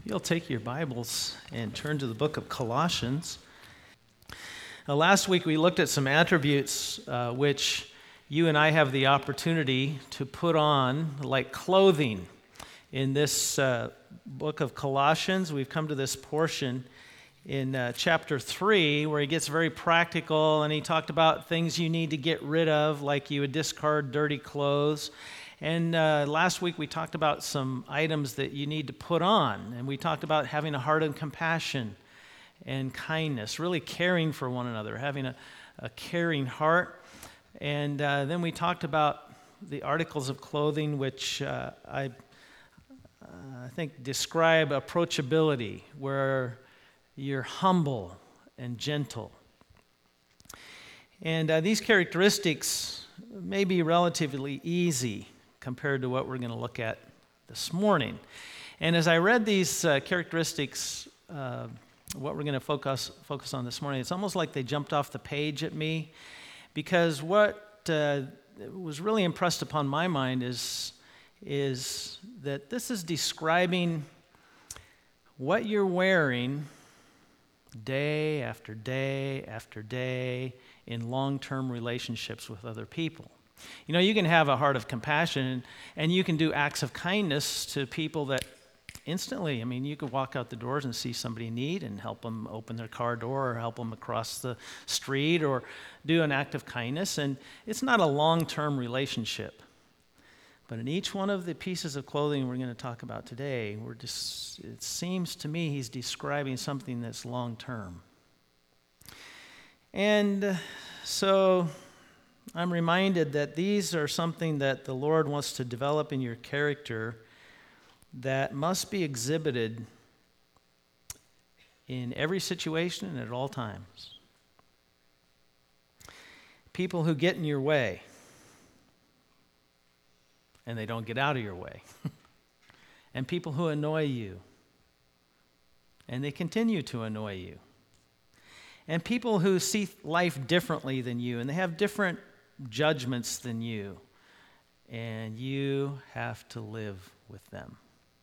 You'll take your Bibles and turn to the book of Colossians. Last week we looked at some attributes which you and I have the opportunity to put on like clothing. In this book of Colossians, we've come to this portion in chapter 3 where he gets very practical, and he talked about things you need to get rid of, like you would discard dirty clothes. And last week we talked about some items that you need to put on, and we talked about having a heart of compassion and kindness, really caring for one another, having a caring heart. And then we talked about the articles of clothing, which I think describe approachability, where you're humble and gentle. And these characteristics may be relatively easy compared to what we're going to look at this morning. And as I read these characteristics, what we're going to focus on this morning, it's almost like they jumped off the page at me, because what was really impressed upon my mind is that this is describing what you're wearing day after day after day in long-term relationships with other people. You know, you can have a heart of compassion, and you can do acts of kindness to people that instantly, I mean, you could walk out the doors and see somebody in need and help them open their car door, or help them across the street, or do an act of kindness, and it's not a long-term relationship. But in each one of the pieces of clothing we're going to talk about today, it seems to me he's describing something that's long-term. And so I'm reminded that these are something that the Lord wants to develop in your character that must be exhibited in every situation and at all times. People who get in your way, and they don't get out of your way. And people who annoy you, and they continue to annoy you. And people who see life differently than you, and they have different judgments than you, and you have to live with them.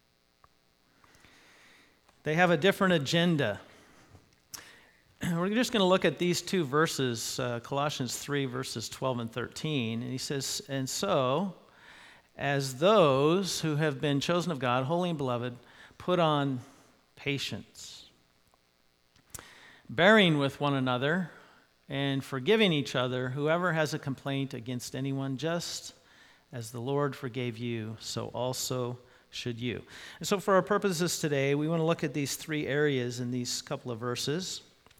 They have a different agenda. We're just going to look at these two verses, Colossians 3, verses 12 and 13. And he says, "And so, as those who have been chosen of God, holy and beloved, put on patience, bearing with one another, and forgiving each other, whoever has a complaint against anyone, just as the Lord forgave you, so also should you." And so for our purposes today, we want to look at these three areas in these couple of verses.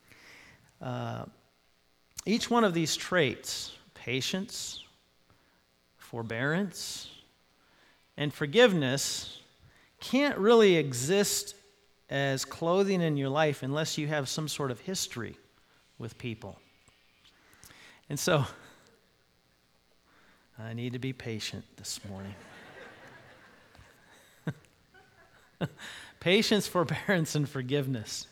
Each one of these traits, patience, forbearance, and forgiveness, can't really exist as clothing in your life unless you have some sort of history with people. And so, I need to be patient this morning. Patience, forbearance, and forgiveness.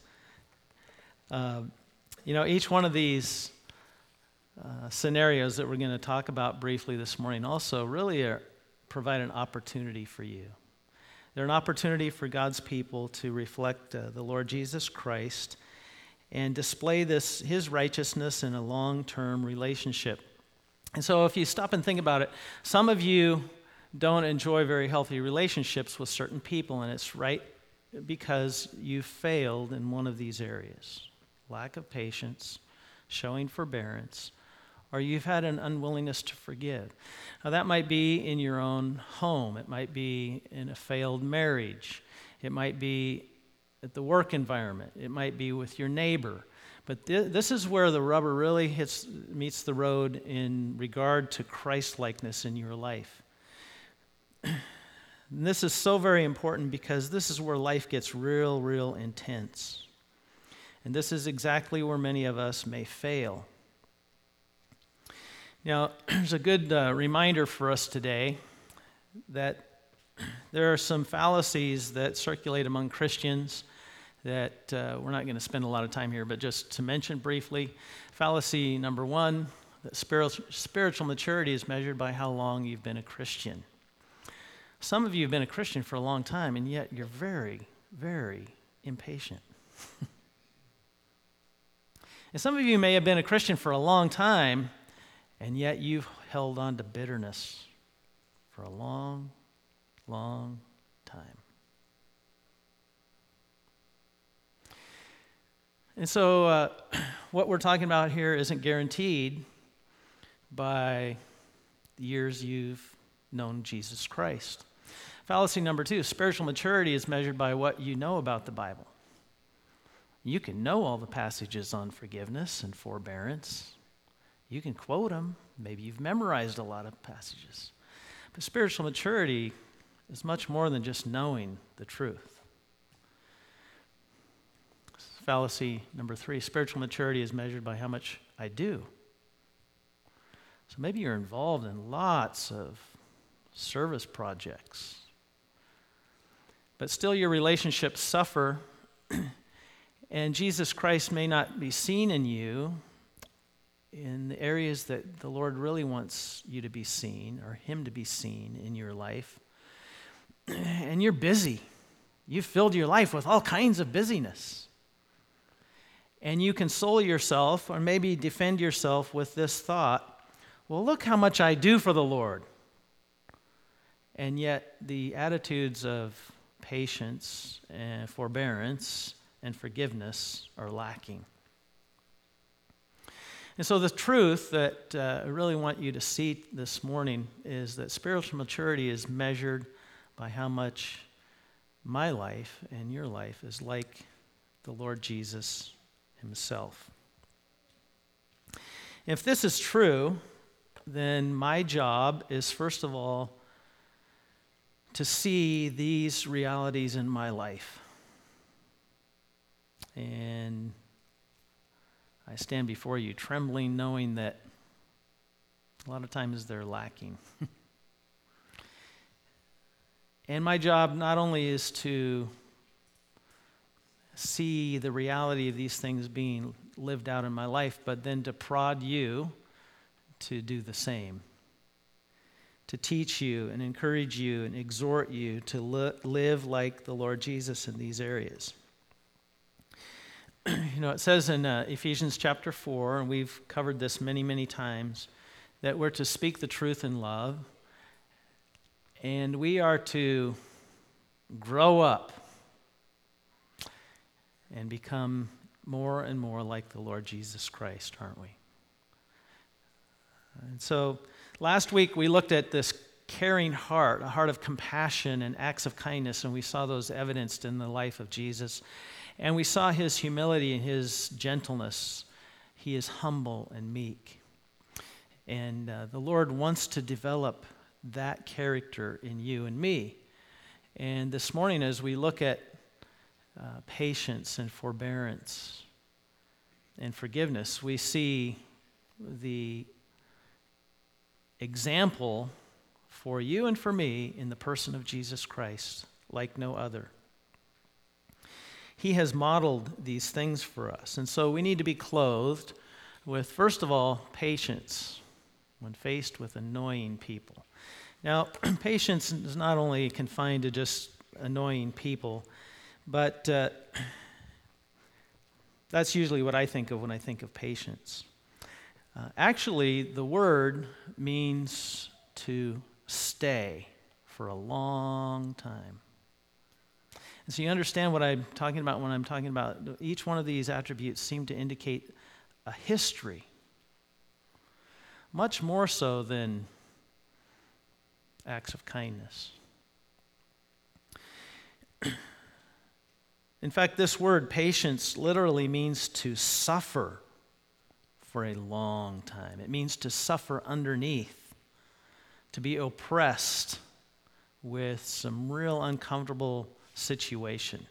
Each one of these scenarios that we're going to talk about briefly this morning also really provide an opportunity for you. They're an opportunity for God's people to reflect the Lord Jesus Christ and display his righteousness in a long-term relationship. And so if you stop and think about it, some of you don't enjoy very healthy relationships with certain people, and it's right because you failed in one of these areas: lack of patience, showing forbearance, or you've had an unwillingness to forgive. Now, that might be in your own home. It might be in a failed marriage. It might be at the work environment. It might be with your neighbor. But this is where the rubber really meets the road in regard to Christ-likeness in your life. And this is so very important because this is where life gets real intense. And this is exactly where many of us may fail. Now, there's a good reminder for us today that there are some fallacies that circulate among Christians that we're not going to spend a lot of time here, but just to mention briefly. Fallacy number one, that spiritual maturity is measured by how long you've been a Christian. Some of you have been a Christian for a long time, and yet you're very, very impatient. And some of you may have been a Christian for a long time, and yet you've held on to bitterness for a long, long time. And so what we're talking about here isn't guaranteed by the years you've known Jesus Christ. Fallacy number 2, spiritual maturity is measured by what you know about the Bible. You can know all the passages on forgiveness and forbearance. You can quote them. Maybe you've memorized a lot of passages. But spiritual maturity is much more than just knowing the truth. Fallacy number 3, spiritual maturity is measured by how much I do. So maybe you're involved in lots of service projects, but still your relationships suffer, and Jesus Christ may not be seen in you in the areas that the Lord really wants you to be seen, or Him to be seen in your life. And you're busy. You've filled your life with all kinds of busyness. And you console yourself, or maybe defend yourself with this thought, well, look how much I do for the Lord. And yet the attitudes of patience and forbearance and forgiveness are lacking. And so the truth that I really want you to see this morning is that spiritual maturity is measured by how much my life and your life is like the Lord Jesus Himself. If this is true, then my job is, first of all, to see these realities in my life. And I stand before you trembling, knowing that a lot of times they're lacking. And my job not only is to see the reality of these things being lived out in my life, but then to prod you to do the same. To teach you and encourage you and exhort you to live like the Lord Jesus in these areas. It says in Ephesians chapter 4, and we've covered this many, many times, that we're to speak the truth in love, and we are to grow up and become more and more like the Lord Jesus Christ, aren't we? And so last week we looked at this caring heart, a heart of compassion and acts of kindness, and we saw those evidenced in the life of Jesus. And we saw His humility and His gentleness. He is humble and meek. And the Lord wants to develop that character in you and me. And this morning, as we look at patience and forbearance and forgiveness, we see the example for you and for me in the person of Jesus Christ, like no other. He has modeled these things for us. And so we need to be clothed with, first of all, patience when faced with annoying people. Now, patience is not only confined to just annoying people, but that's usually what I think of when I think of patience. Actually, the word means to stay for a long time. And so you understand what I'm talking about when I'm talking about each one of these attributes seem to indicate a history, much more so than acts of kindness. In fact, this word patience literally means to suffer for a long time. It means to suffer underneath, to be oppressed with some real uncomfortable situation.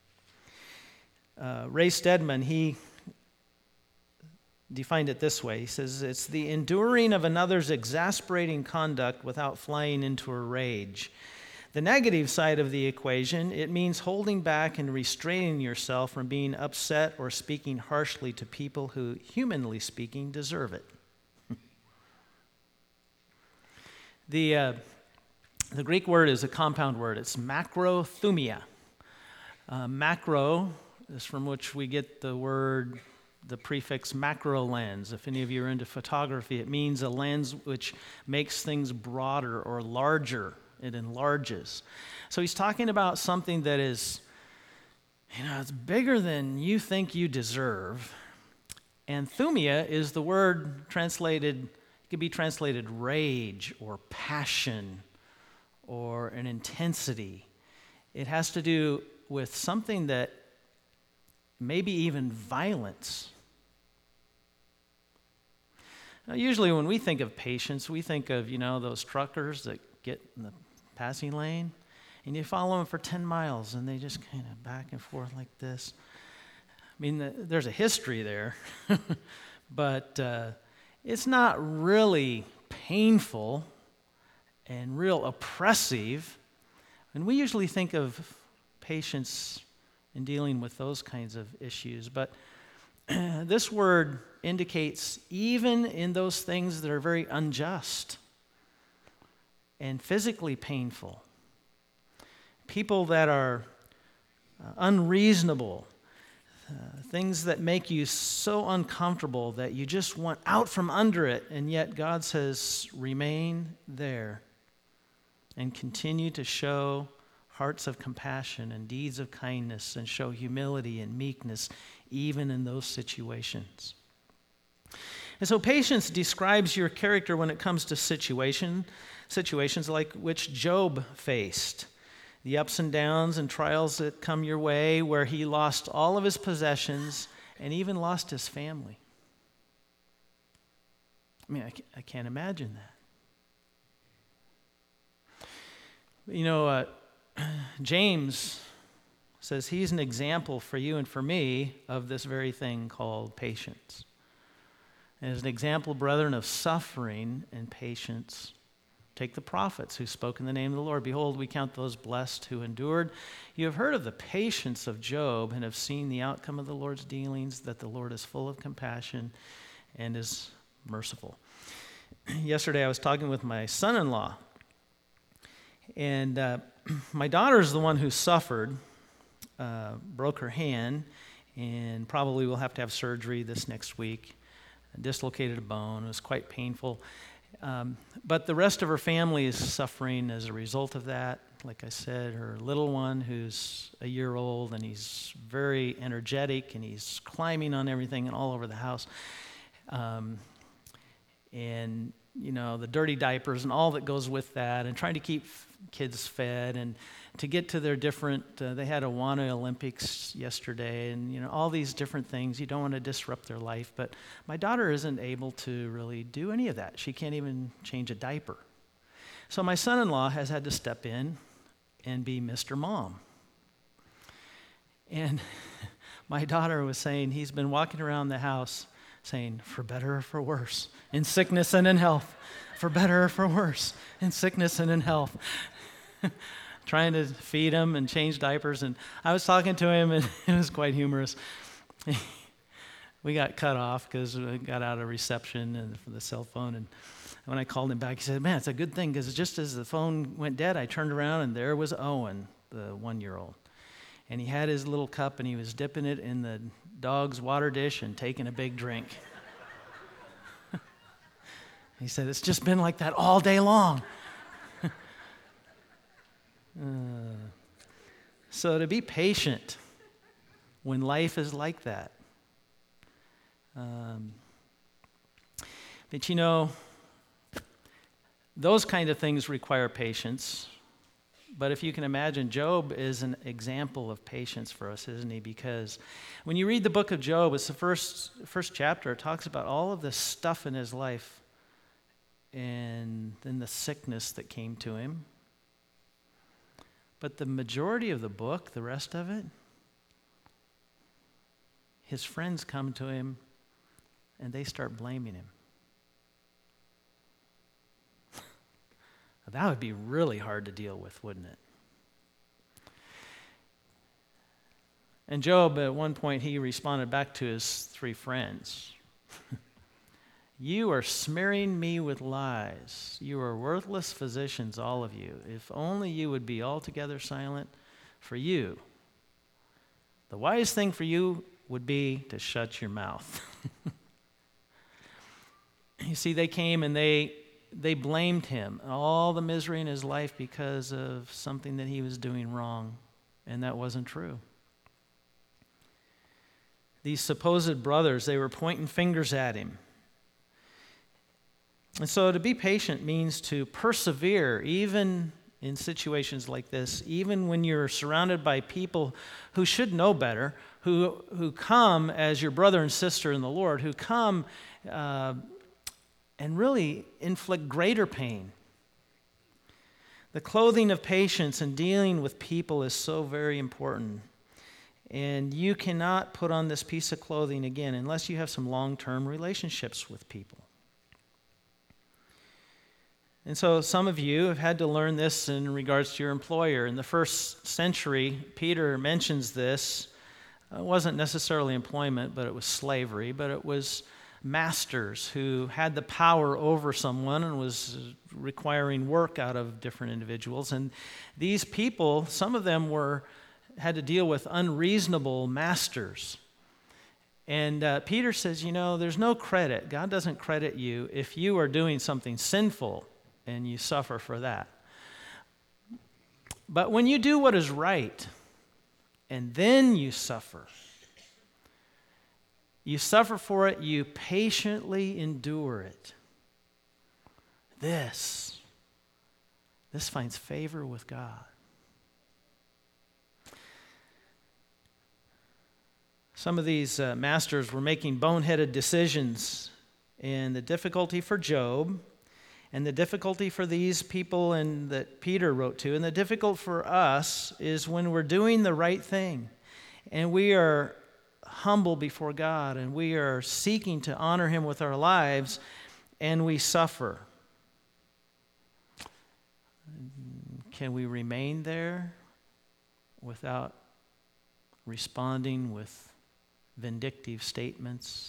Ray Stedman, he defined it this way. He says, it's the enduring of another's exasperating conduct without flying into a rage. The negative side of the equation, it means holding back and restraining yourself from being upset or speaking harshly to people who, humanly speaking, deserve it. The Greek word is a compound word. It's macrothumia. Macro is from which we get the prefix macro lens. If any of you are into photography, it means a lens which makes things broader or larger. It enlarges. So he's talking about something that is, it's bigger than you think you deserve. And thumia is the word translated, it could be translated rage or passion or an intensity. It has to do with something that maybe even violence. Now, usually when we think of patience, we think of, those truckers that get in the passing lane, and you follow them for 10 miles, and they just kind of back and forth like this. I mean, there's a history there, but it's not really painful and real oppressive. And we usually think of patience in dealing with those kinds of issues. But this word indicates even in those things that are very unjust and physically painful, people that are unreasonable, things that make you so uncomfortable that you just want out from under it, and yet God says, remain there and continue to show hearts of compassion and deeds of kindness and show humility and meekness even in those situations. And so patience describes your character when it comes to situations like which Job faced. The ups and downs and trials that come your way, where he lost all of his possessions and even lost his family. I mean, I can't imagine that. James says he's an example for you and for me of this very thing called patience. And as an example, brethren, of suffering and patience, take the prophets who spoke in the name of the Lord. Behold, we count those blessed who endured. You have heard of the patience of Job and have seen the outcome of the Lord's dealings, that the Lord is full of compassion and is merciful. Yesterday I was talking with my son-in-law, and my daughter is the one who suffered, broke her hand, and probably will have to have surgery this next week. Dislocated a bone. It was quite painful. But the rest of her family is suffering as a result of that. Like I said, her little one, who's a year old, and he's very energetic, and he's climbing on everything and all over the house. And, the dirty diapers and all that goes with that, and trying to keep kids fed, and to get to their different, they had Awana Olympics yesterday, and, all these different things. You don't want to disrupt their life, but my daughter isn't able to really do any of that. She can't even change a diaper. So my son-in-law has had to step in and be Mr. Mom. And my daughter was saying he's been walking around the house saying, for better or for worse, in sickness and in health, for better or for worse, in sickness and in health. Trying to feed him and change diapers. And I was talking to him, and it was quite humorous. We got cut off because we got out of reception and for the cell phone. And when I called him back, he said, man, it's a good thing, because just as the phone went dead, I turned around, and there was Owen, the 1-year-old. And he had his little cup, and he was dipping it in the dog's water dish and taking a big drink. He said, it's just been like that all day long. So to be patient when life is like that. But those kind of things require patience. But if you can imagine, Job is an example of patience for us, isn't he? Because when you read the book of Job, it's the first chapter. It talks about all of this stuff in his life and then the sickness that came to him. But the majority of the book, the rest of it, his friends come to him and they start blaming him. That would be really hard to deal with, wouldn't it? And Job, at one point, he responded back to his 3 friends. You are smearing me with lies. You are worthless physicians, all of you. If only you would be altogether silent. For you The wise thing for you would be to shut your mouth. You see, they came and they blamed him, all the misery in his life because of something that he was doing wrong, and that wasn't true. These supposed brothers, they were pointing fingers at him. And so to be patient means to persevere even in situations like this, even when you're surrounded by people who should know better, who come as your brother and sister in the Lord, who come and really inflict greater pain. The clothing of patience and dealing with people is so very important. And you cannot put on this piece of clothing again unless you have some long-term relationships with people. And so some of you have had to learn this in regards to your employer. In the first century, Peter mentions this. It wasn't necessarily employment, but it was slavery, but it was masters who had the power over someone and was requiring work out of different individuals. And these people, some of them had to deal with unreasonable masters. And Peter says, there's no credit. God doesn't credit you if you are doing something sinful and you suffer for that. But when you do what is right and then you suffer for it, you patiently endure it. This finds favor with God. Some of these masters were making boneheaded decisions, and the difficulty for Job, and the difficulty for these people and that Peter wrote to, and the difficult for us is when we're doing the right thing, and we are humble before God, and we are seeking to honor Him with our lives, and we suffer. Can we remain there without responding with vindictive statements,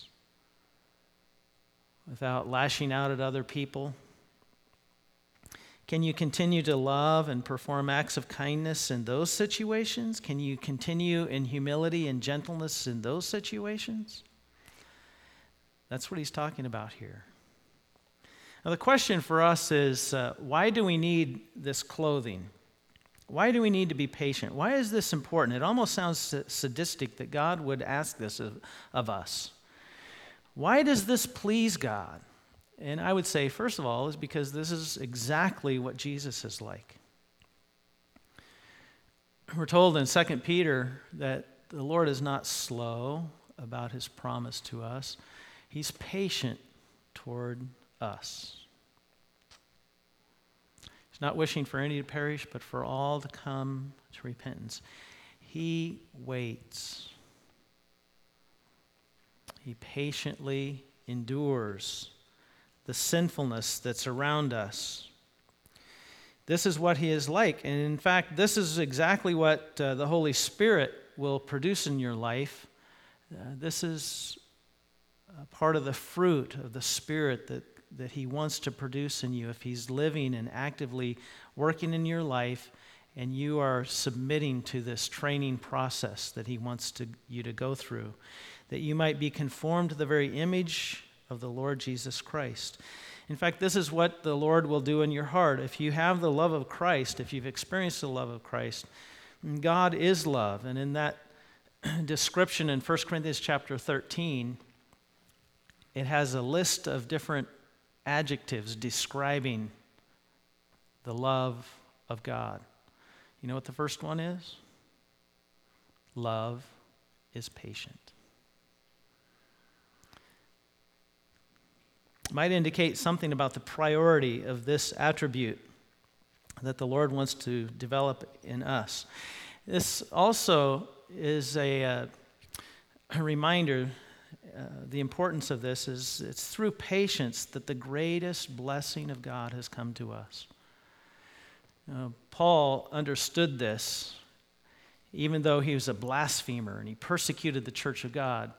without lashing out at other people? Can you continue to love and perform acts of kindness in those situations? Can you continue in humility and gentleness in those situations? That's what he's talking about here. Now, the question for us is, why do we need this clothing? Why do we need to be patient? Why is this important? It almost sounds sadistic that God would ask this of us. Why does this please God? And I would say, first of all, is because this is exactly what Jesus is like. We're told in 2 Peter that the Lord is not slow about His promise to us. He's patient toward us. He's not wishing for any to perish, but for all to come to repentance. He waits. He patiently endures the sinfulness that's around us. This is what He is like. And in fact, this is exactly what the Holy Spirit will produce in your life. This is part of the fruit of the Spirit that He wants to produce in you if He's living and actively working in your life and you are submitting to this training process that He wants you to go through, that you might be conformed to the very image of the Lord Jesus Christ. In fact, this is what the Lord will do in your heart. If you have the love of Christ, if you've experienced the love of Christ, God is love. And in that description in 1 Corinthians chapter 13, it has a list of different adjectives describing the love of God. You know what the first one is? Love is patient. Might indicate something about the priority of this attribute that the Lord wants to develop in us. This also is a reminder, the importance of this is it's through patience that the greatest blessing of God has come to us. Paul understood this, even though he was a blasphemer and he persecuted the church of God.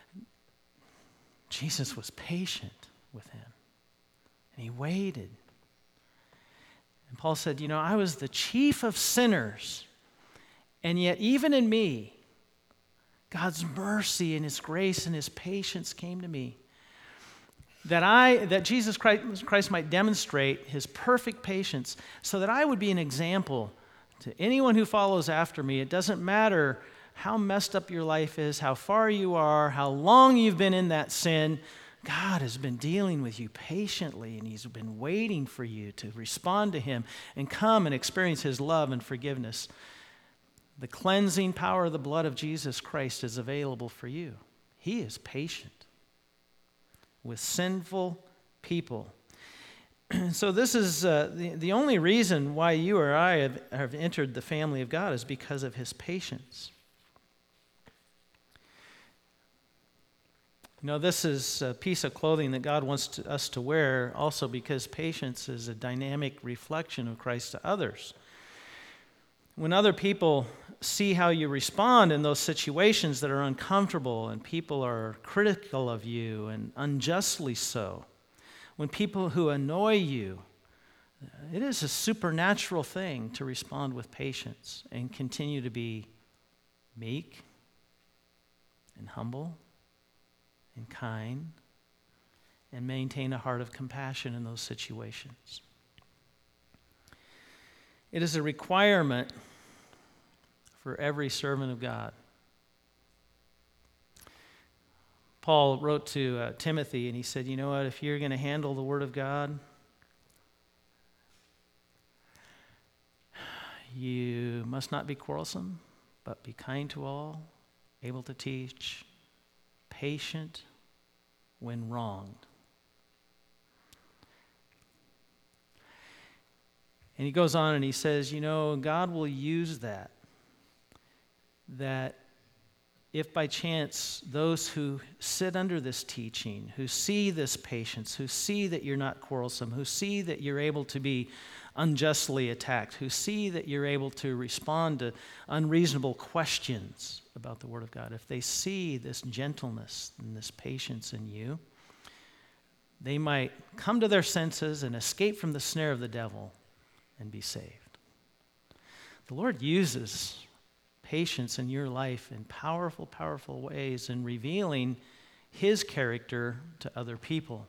Jesus was patient with him, and he waited. And Paul said, I was the chief of sinners, and yet even in me, God's mercy and his grace and his patience came to me. That Jesus Christ might demonstrate his perfect patience so that I would be an example to anyone who follows after me. It doesn't matter how messed up your life is, how far you are, how long you've been in that sin. God has been dealing with you patiently, and he's been waiting for you to respond to him and come and experience his love and forgiveness. The cleansing power of the blood of Jesus Christ is available for you. He is patient with sinful people. So this is the only reason why you or I have entered the family of God is because of his patience. You know, this is a piece of clothing that God wants us to wear also because patience is a dynamic reflection of Christ to others. When other people see how you respond in those situations that are uncomfortable and people are critical of you and unjustly so, when people who annoy you, it is a supernatural thing to respond with patience and continue to be meek and humble and kind and maintain a heart of compassion in those situations. It is a requirement for every servant of God. Paul wrote to Timothy and he said, you know what, if you're going to handle the Word of God, you must not be quarrelsome, but be kind to all, able to teach, patient when wronged. And he goes on and he says, you know, God will use that if by chance those who sit under this teaching, who see this patience, who see that you're not quarrelsome, who see that you're able to be unjustly attacked, who see that you're able to respond to unreasonable questions about the Word of God, if they see this gentleness and this patience in you, they might come to their senses and escape from the snare of the devil and be saved. The Lord uses patience in your life in powerful, powerful ways in revealing his character to other people.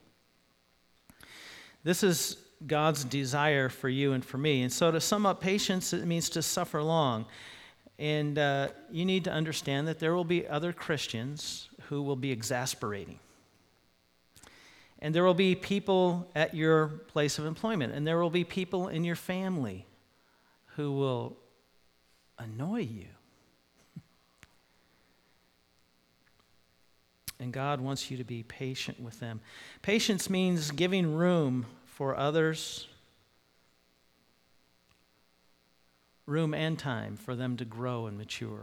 This is God's desire for you and for me. And so to sum up, patience, it means to suffer long. And you need to understand that there will be other Christians who will be exasperating. And there will be people at your place of employment. And there will be people in your family who will annoy you. And God wants you to be patient with them. Patience means giving room for others, room and time for them to grow and mature.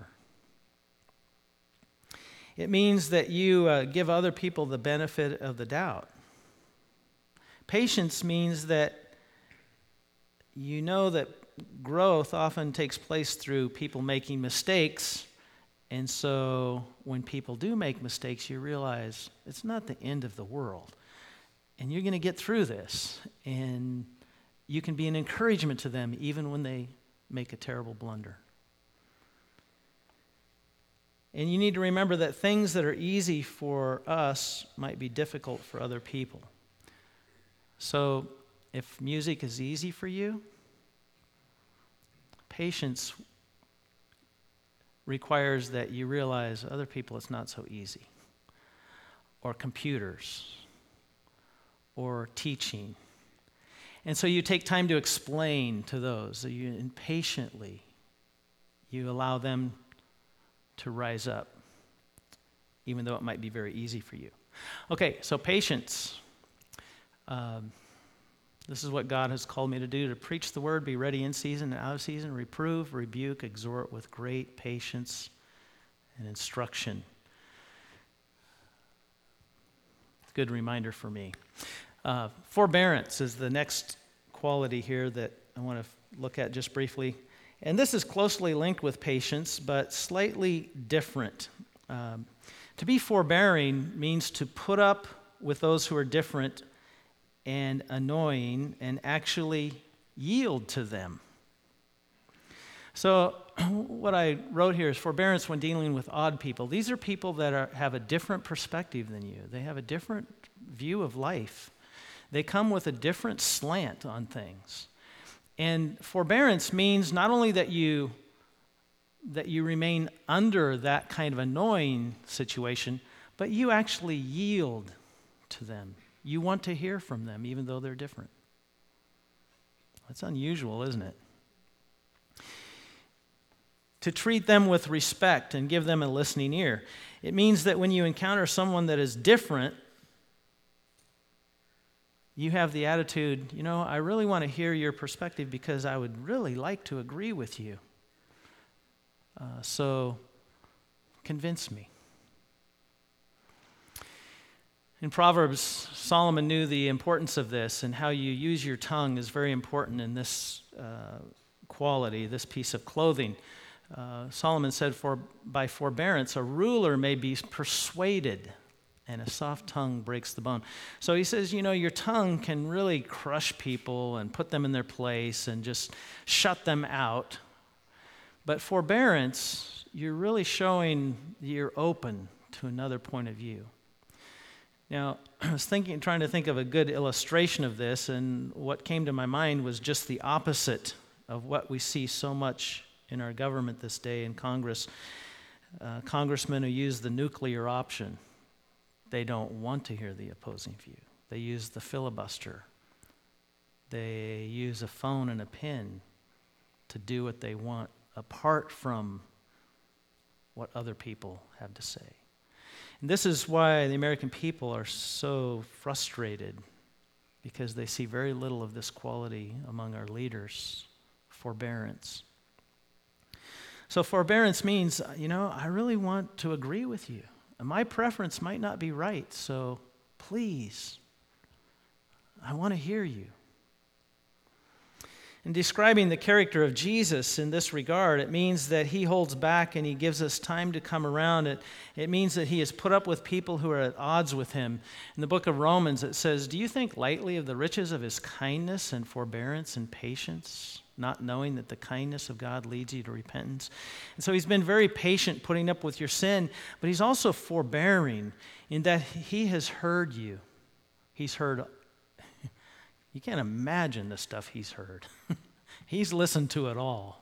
It means that you give other people the benefit of the doubt. Patience means that you know that growth often takes place through people making mistakes. And so when people do make mistakes, you realize it's not the end of the world. And you're going to get through this. And you can be an encouragement to them even when they make a terrible blunder. And you need to remember that things that are easy for us might be difficult for other people. So if music is easy for you, patience requires that you realize other people it's not so easy. Or computers. Or teaching. And so you take time to explain to those. That you impatiently, you allow them to rise up, even though it might be very easy for you. Okay, so patience. This is what God has called me to do, to preach the word, be ready in season and out of season, reprove, rebuke, exhort with great patience and instruction. Good reminder for me. Forbearance is the next quality here that I want to look at just briefly. And this is closely linked with patience, but slightly different. To be forbearing means to put up with those who are different and annoying and actually yield to them. So what I wrote here is forbearance when dealing with odd people. These are people that have a different perspective than you. They have a different view of life. They come with a different slant on things. And forbearance means not only that you remain under that kind of annoying situation, but you actually yield to them. You want to hear from them, even though they're different. That's unusual, isn't it? To treat them with respect and give them a listening ear. It means that when you encounter someone that is different, you have the attitude, I really want to hear your perspective because I would really like to agree with you. So convince me. In Proverbs, Solomon knew the importance of this, and how you use your tongue is very important in this quality, this piece of clothing. Solomon said, by forbearance, a ruler may be persuaded, and a soft tongue breaks the bone. So he says, your tongue can really crush people and put them in their place and just shut them out. But forbearance, you're really showing you're open to another point of view. Now, I was trying to think of a good illustration of this, and what came to my mind was just the opposite of what we see so much in our government this day in Congress. Congressmen who use the nuclear option. They don't want to hear the opposing view. They use the filibuster. They use a phone and a pen to do what they want, apart from what other people have to say. And this is why the American people are so frustrated, because they see very little of this quality among our leaders, forbearance. So forbearance means, I really want to agree with you. And my preference might not be right, so please, I want to hear you. In describing the character of Jesus in this regard, it means that he holds back and he gives us time to come around. It means that he has put up with people who are at odds with him. In the book of Romans, it says, "Do you think lightly of the riches of his kindness and forbearance and patience, not knowing that the kindness of God leads you to repentance?" And so he's been very patient putting up with your sin, but he's also forbearing in that he has heard you. He's heard. You can't imagine the stuff he's heard. He's listened to it all.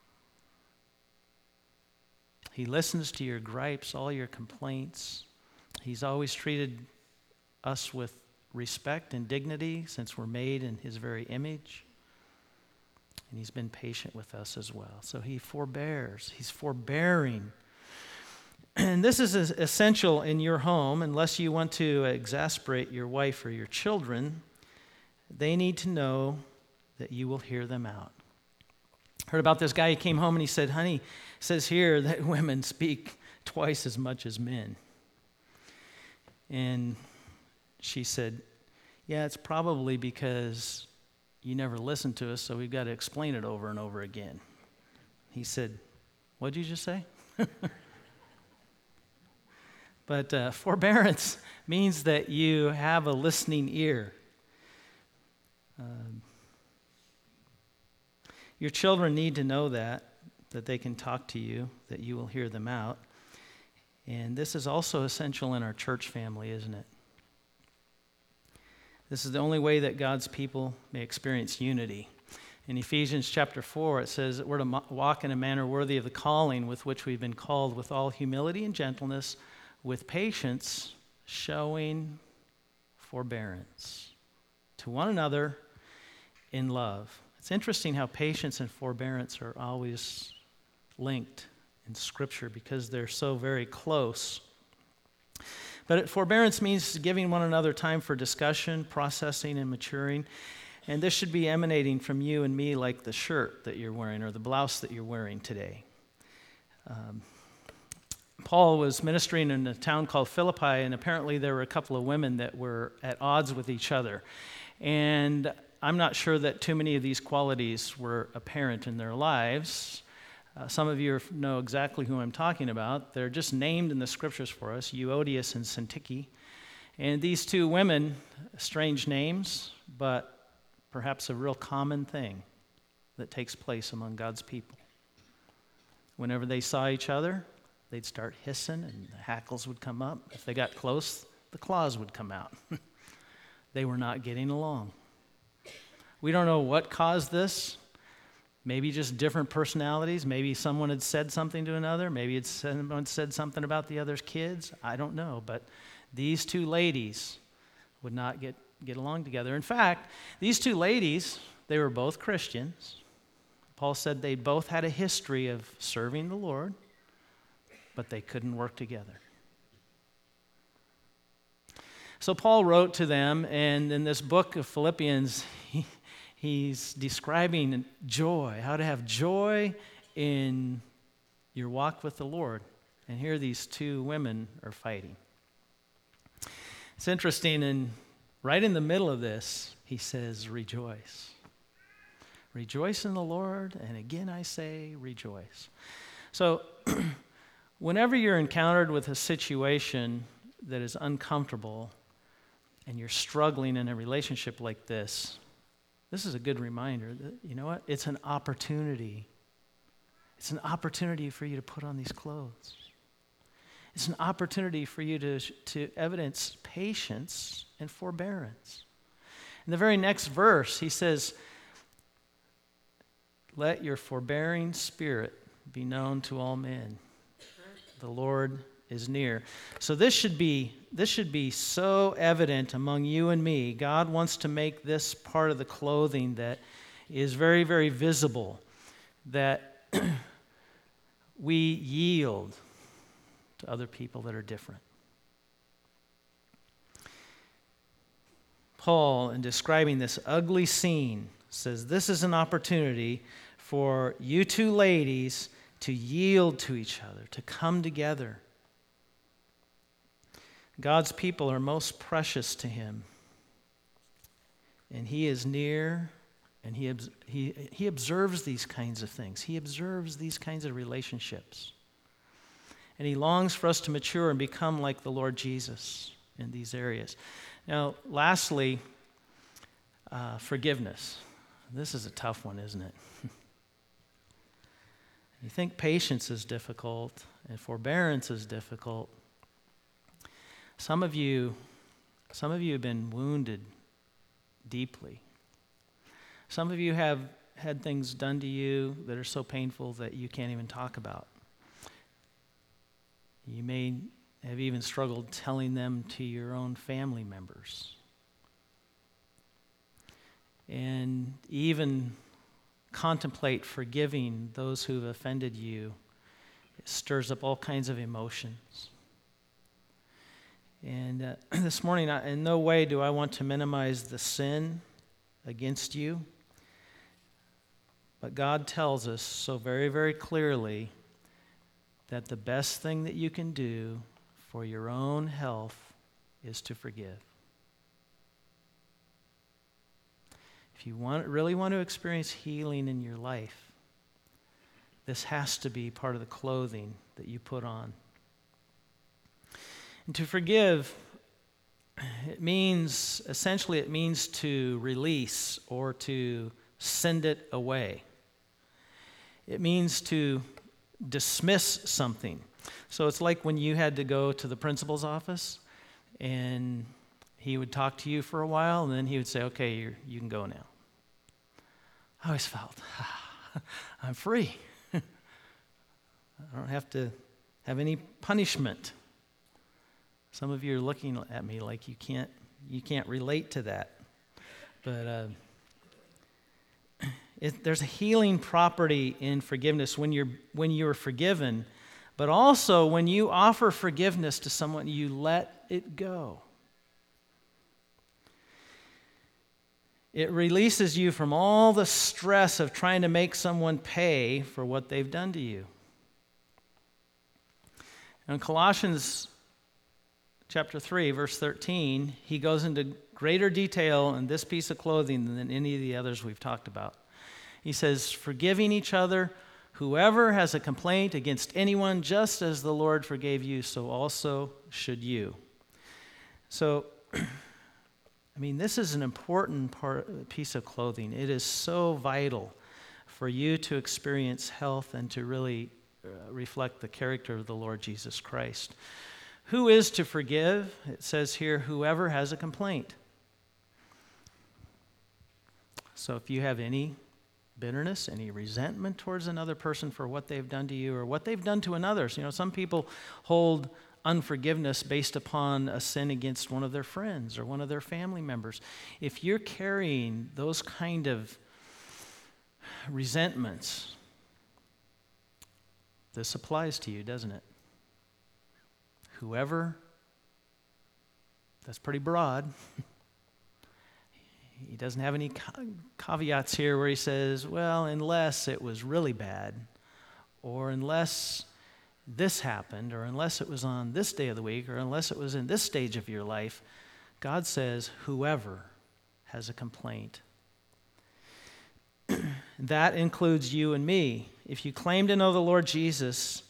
He listens to your gripes, all your complaints. He's always treated us with respect and dignity since we're made in his very image. And he's been patient with us as well. So he forbears. He's forbearing. And this is essential in your home unless you want to exasperate your wife or your children. They need to know that you will hear them out. Heard about this guy. He came home and he said, "Honey, it says here that women speak twice as much as men." And she said, "Yeah, it's probably because you never listened to us, so we've got to explain it over and over again." He said, "What'd you just say?" But forbearance means that you have a listening ear. Your children need to know that they can talk to you, that you will hear them out. And this is also essential in our church family, isn't it? This is the only way that God's people may experience unity. In Ephesians chapter 4, it says that we're to walk in a manner worthy of the calling with which we've been called, with all humility and gentleness, with patience, showing forbearance to one another in love. It's interesting how patience and forbearance are always linked in Scripture because they're so very close. But forbearance means giving one another time for discussion, processing, and maturing. And this should be emanating from you and me like the shirt that you're wearing or the blouse that you're wearing today. Paul was ministering in a town called Philippi, and apparently there were a couple of women that were at odds with each other. And I'm not sure that too many of these qualities were apparent in their lives. Some of you know exactly who I'm talking about. They're just named in the Scriptures for us, Euodias and Syntyche. And these two women, strange names, but perhaps a real common thing that takes place among God's people. whenever they saw each other, they'd start hissing and the hackles would come up. If they got close, the claws would come out. They were not getting along. We don't know what caused this. Maybe just different personalities. Maybe someone had said something to another. Maybe someone said something about the other's kids. I don't know. But these two ladies would not get along together. In fact, these two ladies, they were both Christians. Paul said they both had a history of serving the Lord, but they couldn't work together. So Paul wrote to them, and in this book of Philippians, he's describing joy, how to have joy in your walk with the Lord. And here these two women are fighting. It's interesting, and right in the middle of this, he says, rejoice. Rejoice in the Lord, and again I say, rejoice. So, whenever you're encountered with a situation that is uncomfortable, and you're struggling in a relationship like this is a good reminder that, you know what? It's an opportunity. It's an opportunity for you to put on these clothes. It's an opportunity for you to evidence patience and forbearance. In the very next verse, he says, let your forbearing spirit be known to all men. The Lord is near. So this should be so evident among you and me. God wants to make this part of the clothing that is very, very visible, that we yield to other people that are different. Paul, in describing this ugly scene, says this is an opportunity for you two ladies to yield to each other, to come together. God's people are most precious to him, and he is near, and he observes these kinds of things. He observes these kinds of relationships, and he longs for us to mature and become like the Lord Jesus in these areas. Now, lastly, forgiveness. This is a tough one, isn't it? You think patience is difficult and forbearance is difficult. Some of you have been wounded deeply. Some of you have had things done to you that are so painful that you can't even talk about. You may have even struggled telling them to your own family members. And even contemplate forgiving those who have offended you. It stirs up all kinds of emotions. And this morning, in no way do I want to minimize the sin against you. But God tells us so very, very clearly that the best thing that you can do for your own health is to forgive. If you really want to experience healing in your life, this has to be part of the clothing that you put on. And to forgive, it means to release or to send it away. It means to dismiss something. So it's like when you had to go to the principal's office and he would talk to you for a while and then he would say, okay, you can go now. I always felt, I'm free. I don't have to have any punishment. Some of you are looking at me like you can't relate to that. But there's a healing property in forgiveness when you're forgiven, but also when you offer forgiveness to someone, you let it go. It releases you from all the stress of trying to make someone pay for what they've done to you. In Colossians chapter 3, verse 13, he goes into greater detail in this piece of clothing than any of the others we've talked about. He says, forgiving each other, whoever has a complaint against anyone, just as the Lord forgave you, so also should you. So, this is an important piece of clothing. It is so vital for you to experience health and to really reflect the character of the Lord Jesus Christ. Who is to forgive? It says here, whoever has a complaint. So if you have any bitterness, any resentment towards another person for what they've done to you or what they've done to another. Some people hold unforgiveness based upon a sin against one of their friends or one of their family members. If you're carrying those kind of resentments, this applies to you, doesn't it? Whoever, that's pretty broad. He doesn't have any caveats here where he says, well, unless it was really bad, or unless this happened, or unless it was on this day of the week, or unless it was in this stage of your life. God says, whoever has a complaint. That includes you and me. If you claim to know the Lord Jesus,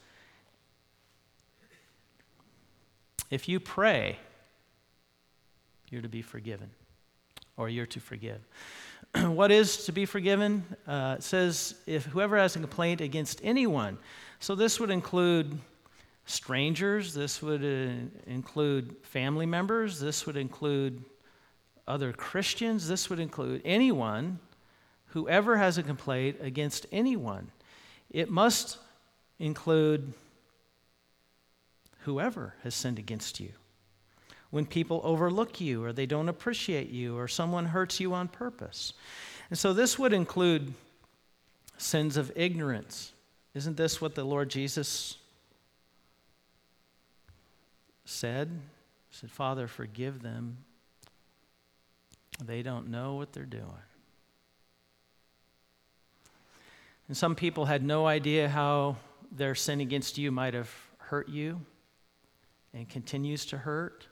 if you pray, you're to be forgiven. Or you're to forgive. What is to be forgiven? It says, if whoever has a complaint against anyone. So this would include strangers. This would include family members. This would include other Christians. This would include anyone. Whoever has a complaint against anyone. It must include whoever has sinned against you. When people overlook you or they don't appreciate you or someone hurts you on purpose. And so this would include sins of ignorance. Isn't this what the Lord Jesus said? He said, Father, forgive them. They don't know what they're doing. And some people had no idea how their sin against you might have hurt you and continues to hurt.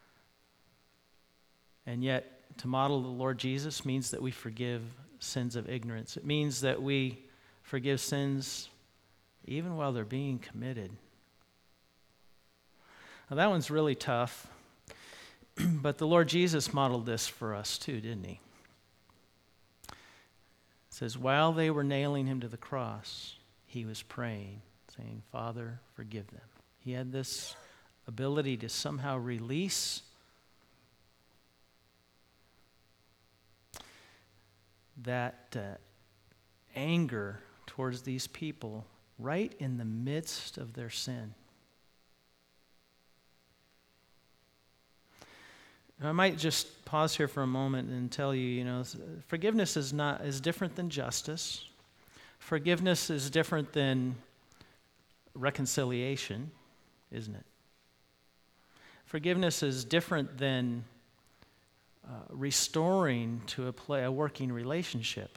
And yet, to model the Lord Jesus means that we forgive sins of ignorance. It means that we forgive sins even while they're being committed. Now, that one's really tough, but the Lord Jesus modeled this for us too, didn't he? It says, while they were nailing him to the cross, he was praying, saying, Father, forgive them. He had this ability to somehow release that anger towards these people right in the midst of their sin. I might just pause here for a moment and tell you, forgiveness is different than justice. Forgiveness is different than reconciliation, isn't it? Forgiveness is different than restoring to a working relationship.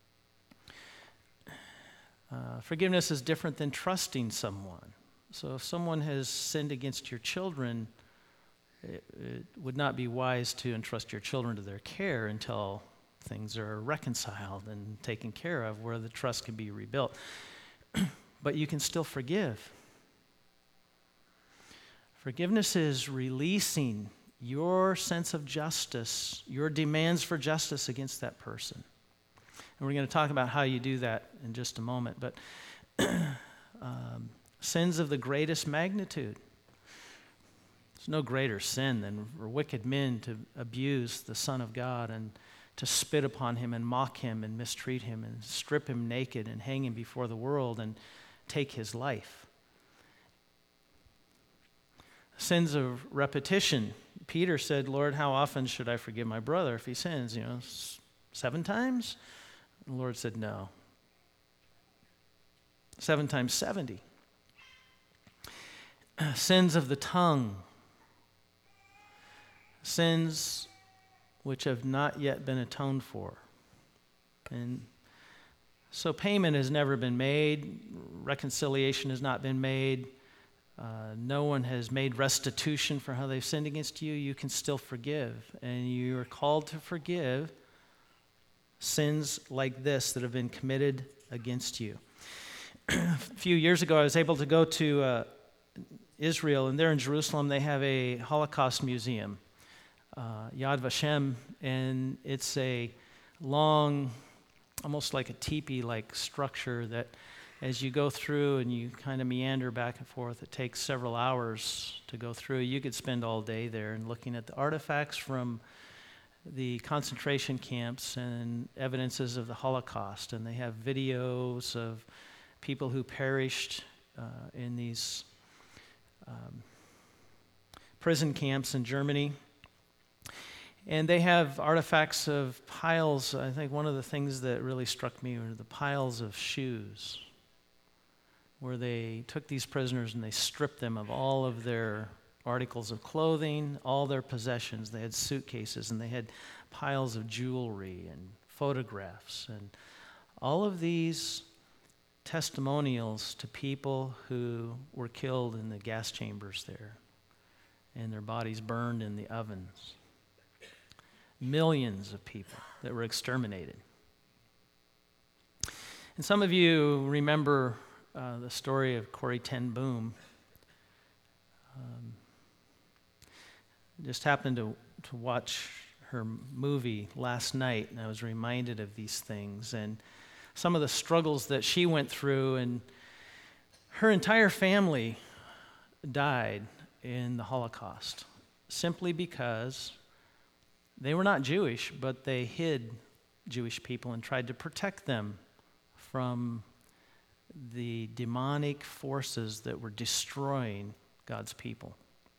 Forgiveness is different than trusting someone. So if someone has sinned against your children, it would not be wise to entrust your children to their care until things are reconciled and taken care of, where the trust can be rebuilt. But you can still forgive. Forgiveness is releasing your sense of justice, your demands for justice against that person. And we're going to talk about how you do that in just a moment. But sins of the greatest magnitude. There's no greater sin than for wicked men to abuse the Son of God and to spit upon him and mock him and mistreat him and strip him naked and hang him before the world and take his life. Sins of repetition. Peter said, Lord, how often should I forgive my brother if he sins? 7 times? The Lord said, no. 7 times 70. Sins of the tongue. Sins which have not yet been atoned for. And so payment has never been made. Reconciliation has not been made. No one has made restitution for how they've sinned against you. You can still forgive. And you are called to forgive sins like this that have been committed against you. A few years ago, I was able to go to Israel, and there in Jerusalem, they have a Holocaust museum, Yad Vashem, and it's a long, almost like a teepee-like structure that as you go through and you kind of meander back and forth, it takes several hours to go through. You could spend all day there and looking at the artifacts from the concentration camps and evidences of the Holocaust. And they have videos of people who perished in these prison camps in Germany. And they have artifacts of piles. I think one of the things that really struck me were the piles of shoes, where they took these prisoners and they stripped them of all of their articles of clothing, all their possessions. They had suitcases and they had piles of jewelry and photographs and all of these testimonials to people who were killed in the gas chambers there and their bodies burned in the ovens. Millions of people that were exterminated. And some of you remember the story of Corrie ten Boom. Just happened to watch her movie last night, and I was reminded of these things and some of the struggles that she went through. And her entire family died in the Holocaust simply because they were not Jewish, but they hid Jewish people and tried to protect them from the demonic forces that were destroying God's people.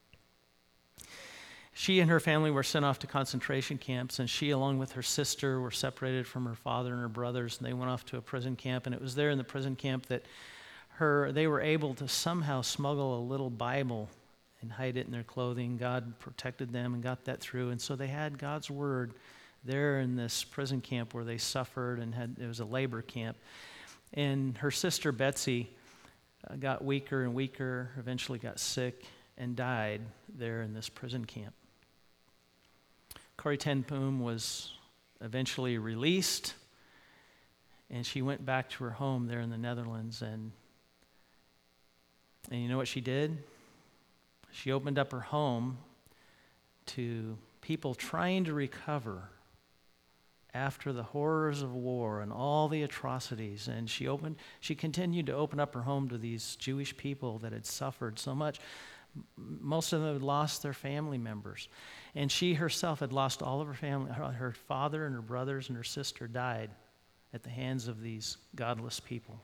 She and her family were sent off to concentration camps, and she, along with her sister, were separated from her father and her brothers, and they went off to a prison camp. And it was there in the prison camp that they were able to somehow smuggle a little Bible and hide it in their clothing. God protected them and got that through. And so they had God's word there in this prison camp where they suffered, and it was a labor camp. And her sister Betsy got weaker and weaker, eventually got sick, and died there in this prison camp. Corrie ten Boom was eventually released, and she went back to her home there in the Netherlands. And you know what she did? She opened up her home to people trying to recover after the horrors of war and all the atrocities. And she continued to open up her home to these Jewish people that had suffered so much. Most of them had lost their family members. And she herself had lost all of her family. Her father and her brothers and her sister died at the hands of these godless people.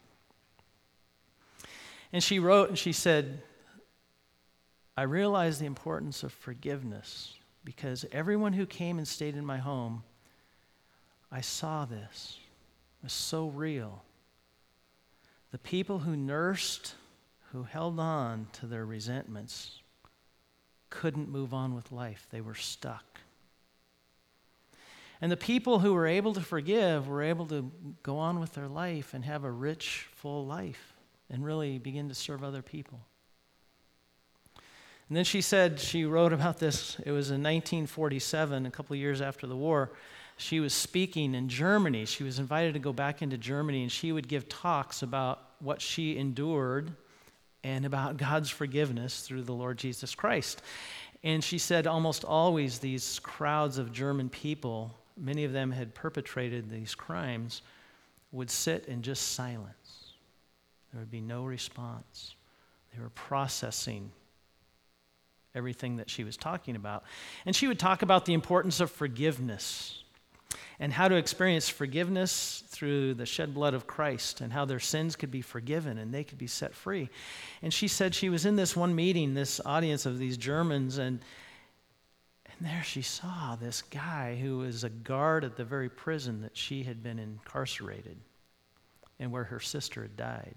And she wrote and she said, I realized the importance of forgiveness because everyone who came and stayed in my home, I saw this. It was so real. The people who nursed, who held on to their resentments, couldn't move on with life. They were stuck. And the people who were able to forgive were able to go on with their life and have a rich, full life and really begin to serve other people. And then she wrote about this. It was in 1947, a couple of years after the war. She was speaking in Germany. She was invited to go back into Germany, and she would give talks about what she endured and about God's forgiveness through the Lord Jesus Christ. And she said almost always these crowds of German people, many of them had perpetrated these crimes, would sit in just silence. There would be no response. They were processing everything that she was talking about. And she would talk about the importance of forgiveness and how to experience forgiveness through the shed blood of Christ and how their sins could be forgiven and they could be set free. And she said she was in this one meeting, this audience of these Germans, and there she saw this guy who was a guard at the very prison that she had been incarcerated and where her sister had died.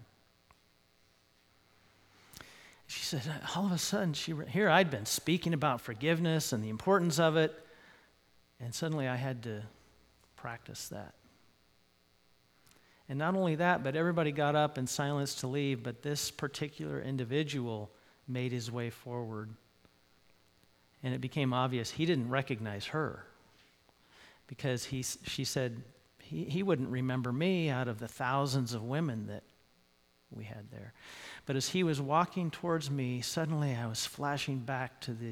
She said, all of a sudden, here I'd been speaking about forgiveness and the importance of it, and suddenly I had to practice that. And not only that, but everybody got up in silence to leave, but this particular individual made his way forward. And it became obvious he didn't recognize her because she said he wouldn't remember me out of the thousands of women that we had there. But as he was walking towards me, suddenly I was flashing back to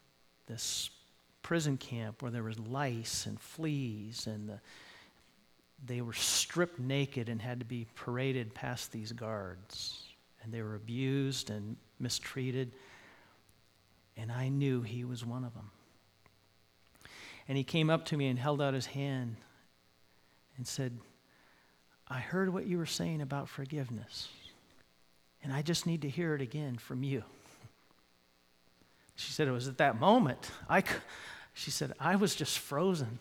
this prison camp where there was lice and fleas and they were stripped naked and had to be paraded past these guards. And they were abused and mistreated. And I knew he was one of them. And he came up to me and held out his hand and said, I heard what you were saying about forgiveness, and I just need to hear it again from you. She said, it was at that moment, she said, I was just frozen.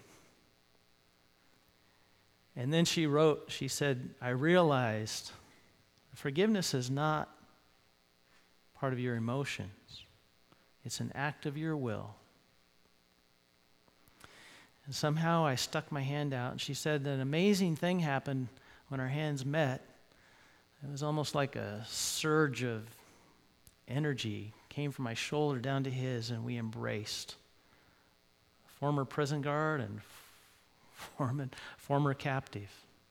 And then she said, I realized forgiveness is not part of your emotions. It's an act of your will. And somehow I stuck my hand out, and she said that an amazing thing happened when our hands met. It was almost like a surge of energy came from my shoulder down to his, and we embraced. Former prison guard and former captive.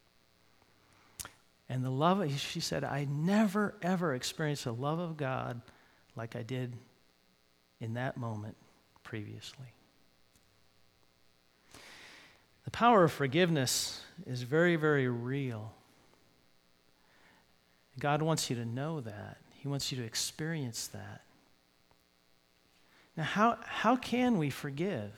And the love, she said, I never, ever experienced the love of God like I did in that moment previously. The power of forgiveness is very, very real. God wants you to know that. He wants you to experience that. Now, how can we forgive?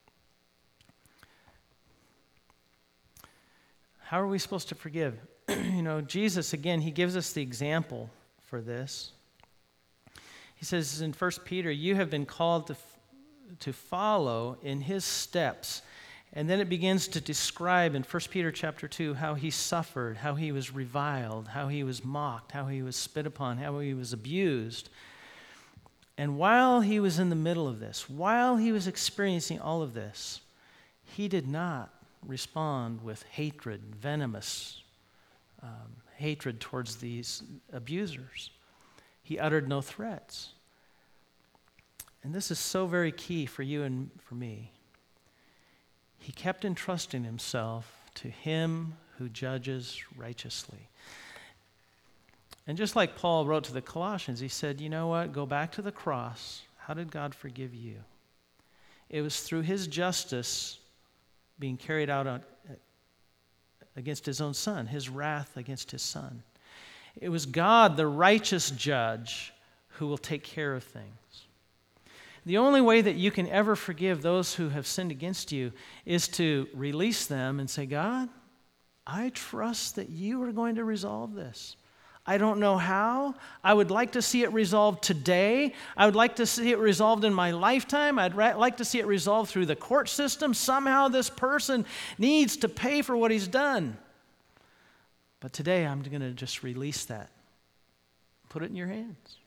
How are we supposed to forgive? Jesus, again, he gives us the example for this. He says in 1 Peter, you have been called to follow in his steps. And then it begins to describe in 1 Peter chapter 2 how he suffered, how he was reviled, how he was mocked, how he was spit upon, how he was abused. And while he was in the middle of this, while he was experiencing all of this, he did not respond with hatred, venomous hatred towards these abusers. He uttered no threats. And this is so very key for you and for me. He kept entrusting himself to him who judges righteously. And just like Paul wrote to the Colossians, he said, you know what? Go back to the cross. How did God forgive you? It was through his justice being carried out against his own son, his wrath against his son. It was God, the righteous judge, who will take care of things. The only way that you can ever forgive those who have sinned against you is to release them and say, God, I trust that you are going to resolve this. I don't know how. I would like to see it resolved today. I would like to see it resolved in my lifetime. I'd like to see it resolved through the court system. Somehow this person needs to pay for what he's done. But today I'm going to just release that. Put it in your hands.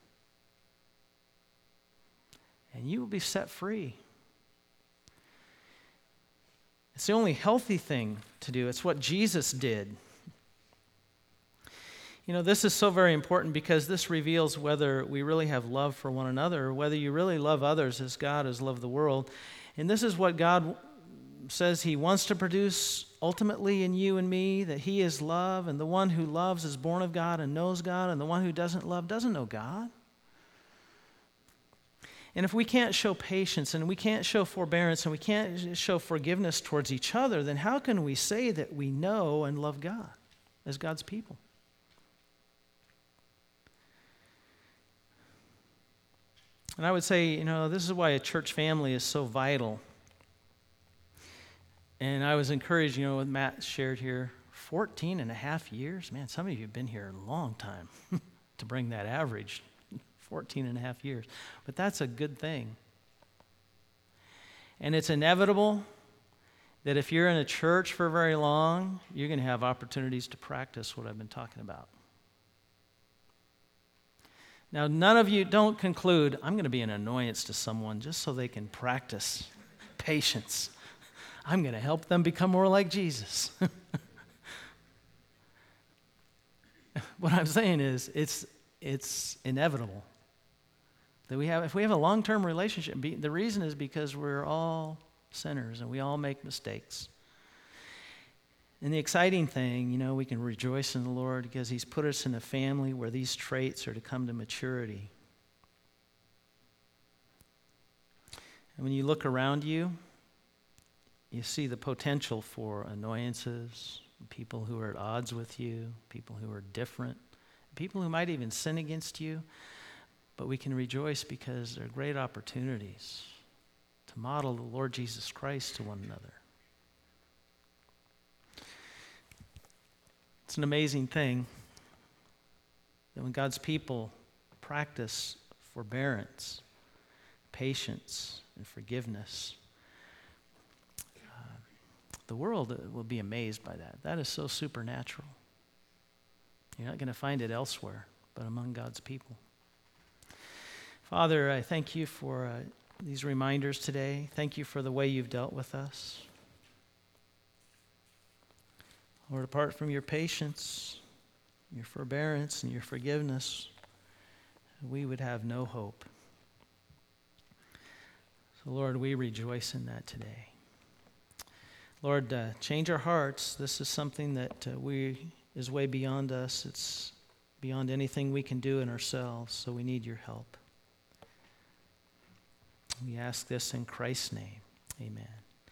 And you will be set free. It's the only healthy thing to do. It's what Jesus did. This is so very important because this reveals whether we really have love for one another or whether you really love others as God has loved the world. And this is what God says he wants to produce ultimately in you and me, that he is love, and the one who loves is born of God and knows God, and the one who doesn't love doesn't know God. And if we can't show patience and we can't show forbearance and we can't show forgiveness towards each other, then how can we say that we know and love God as God's people? And I would say, this is why a church family is so vital. And I was encouraged, what Matt shared here, 14 and a half years. Man, some of you have been here a long time to bring that average, 14 and a half years. But that's a good thing. And it's inevitable that if you're in a church for very long, you're going to have opportunities to practice what I've been talking about. Now, none of you don't conclude, I'm going to be an annoyance to someone just so they can practice patience. I'm going to help them become more like Jesus. What I'm saying is, it's inevitable that if we have a long-term relationship, the reason is because we're all sinners and we all make mistakes. And the exciting thing, we can rejoice in the Lord because he's put us in a family where these traits are to come to maturity. And when you look around you, you see the potential for annoyances, people who are at odds with you, people who are different, people who might even sin against you. But we can rejoice because they're great opportunities to model the Lord Jesus Christ to one another. It's an amazing thing that when God's people practice forbearance, patience, and forgiveness, the world will be amazed by that. That is so supernatural. You're not going to find it elsewhere but among God's people. Father, I thank you for these reminders today. Thank you for the way you've dealt with us. Lord, apart from your patience, your forbearance, and your forgiveness, we would have no hope. So, Lord, we rejoice in that today. Lord, change our hearts. This is something that is way beyond us. It's beyond anything we can do in ourselves, so we need your help. We ask this in Christ's name. Amen.